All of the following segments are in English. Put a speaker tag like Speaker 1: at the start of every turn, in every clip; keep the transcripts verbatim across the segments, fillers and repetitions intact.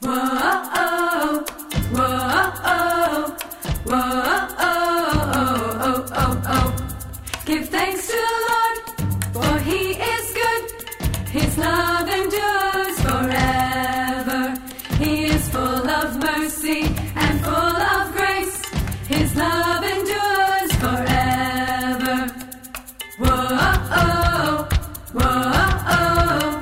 Speaker 1: Whoa, whoa, whoa, oh, oh, oh. Give thanks to the Lord, for He is good. His love endures forever. He is full of mercy and full of grace. His love endures forever. Whoa, whoa,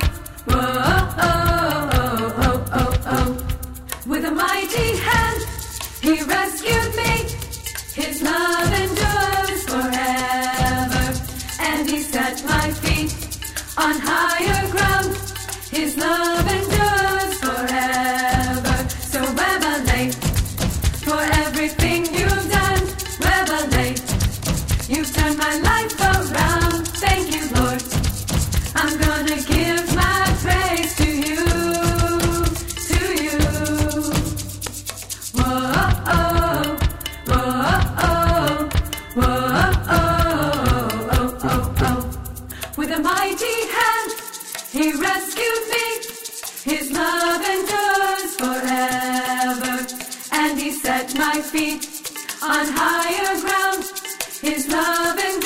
Speaker 1: whoa, with a mighty hand, He rescued me. His love endures forever. And He set my feet on higher ground. His love endures forever. So revelate for everything you've done. Revelate, you've turned my life around. Thank you, Lord. I'm gonna give my praise to you, to you. Whoa, oh, whoa, oh, whoa, oh, oh, oh, oh. With a mighty hand, He rescued me. His love endures forever. And He set my feet on higher ground. His love endures